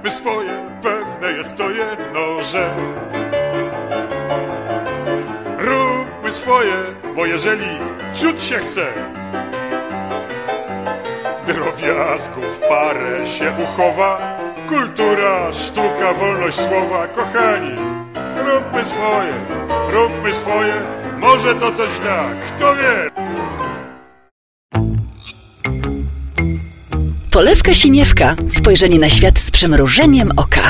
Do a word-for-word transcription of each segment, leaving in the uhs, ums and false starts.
Róbmy swoje, pewne jest to jedno, że róbmy swoje, bo jeżeli ciut się chce, drobiazgów parę się uchowa. Kultura, sztuka, wolność słowa, kochani, róbmy swoje, róbmy swoje, może to coś da, kto wie. Polewka Siniewka. Spojrzenie na świat z przymrużeniem oka.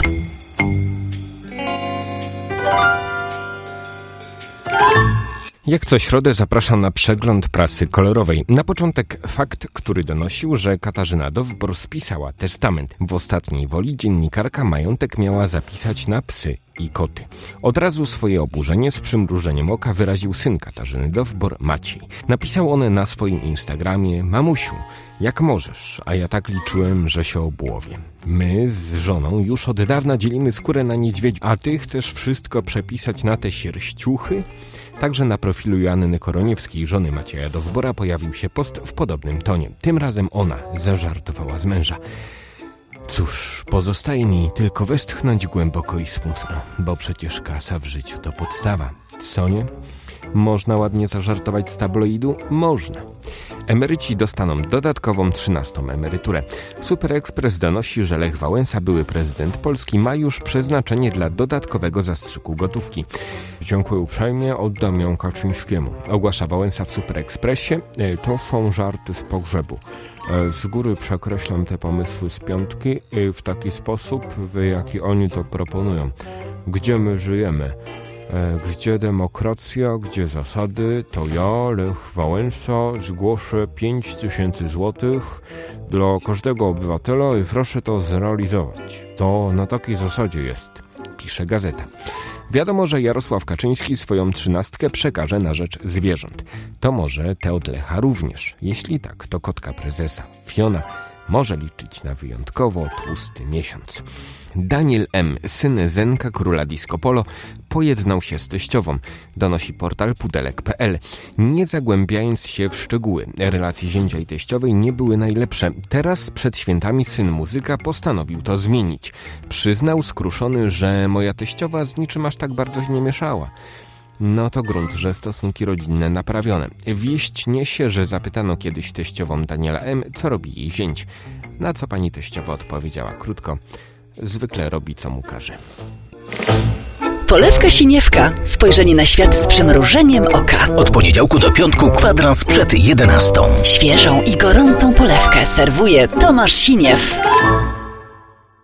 Jak co środę zapraszam na przegląd prasy kolorowej. Na początek fakt, który donosił, że Katarzyna Dowbor spisała testament. W ostatniej woli dziennikarka majątek miała zapisać na psy i koty. Od razu swoje oburzenie z przymrużeniem oka wyraził syn Katarzyny Dowbor, Maciej. Napisał on na swoim Instagramie: mamusiu, jak możesz, a ja tak liczyłem, że się obłowię. My z żoną już od dawna dzielimy skórę na niedźwiedziu, a ty chcesz wszystko przepisać na te sierściuchy? Także na profilu Joanny Koroniewskiej, żony Macieja Dowbora, pojawił się post w podobnym tonie. Tym razem ona zażartowała z męża. Cóż, pozostaje mi tylko westchnąć głęboko i smutno, bo przecież kasa w życiu to podstawa. Co nie? Można ładnie zażartować z tabloidu? Można. Emeryci dostaną dodatkową trzynastą emeryturę. Super Express donosi, że Lech Wałęsa, były prezydent Polski, ma już przeznaczenie dla dodatkowego zastrzyku gotówki. Dziękuję uprzejmie, oddam ją Kaczyńskiemu, ogłasza Wałęsa w Super Expressie. To są żarty z pogrzebu. Z góry przekreślam te pomysły z piątki w taki sposób, w jaki oni to proponują. Gdzie my żyjemy? Gdzie demokracja, gdzie zasady, to ja, Lech Wałęsa, zgłoszę pięć tysięcy złotych dla każdego obywatela i proszę to zrealizować. To na takiej zasadzie jest, pisze gazeta. Wiadomo, że Jarosław Kaczyński swoją trzynastkę przekaże na rzecz zwierząt. To może te od Lecha również. Jeśli tak, to kotka prezesa, Fiona, może liczyć na wyjątkowo tłusty miesiąc. Daniel M., syn Zenka, króla disco polo, pojednał się z teściową, donosi portal pudelek kropka pe el. Nie zagłębiając się w szczegóły, relacje zięcia i teściowej nie były najlepsze. Teraz przed świętami syn muzyka postanowił to zmienić. Przyznał skruszony, że moja teściowa z niczym aż tak bardzo się nie mieszała. No to grunt, że stosunki rodzinne naprawione. Wieść niesie, że zapytano kiedyś teściową Daniela M., co robi jej zięć. Na co pani teściowa odpowiedziała krótko: zwykle robi, co mu każe. Polewka Siniewka. Spojrzenie na świat z przymrużeniem oka. Od poniedziałku do piątku kwadrans przed jedenastą. Świeżą i gorącą polewkę serwuje Tomasz Siniew.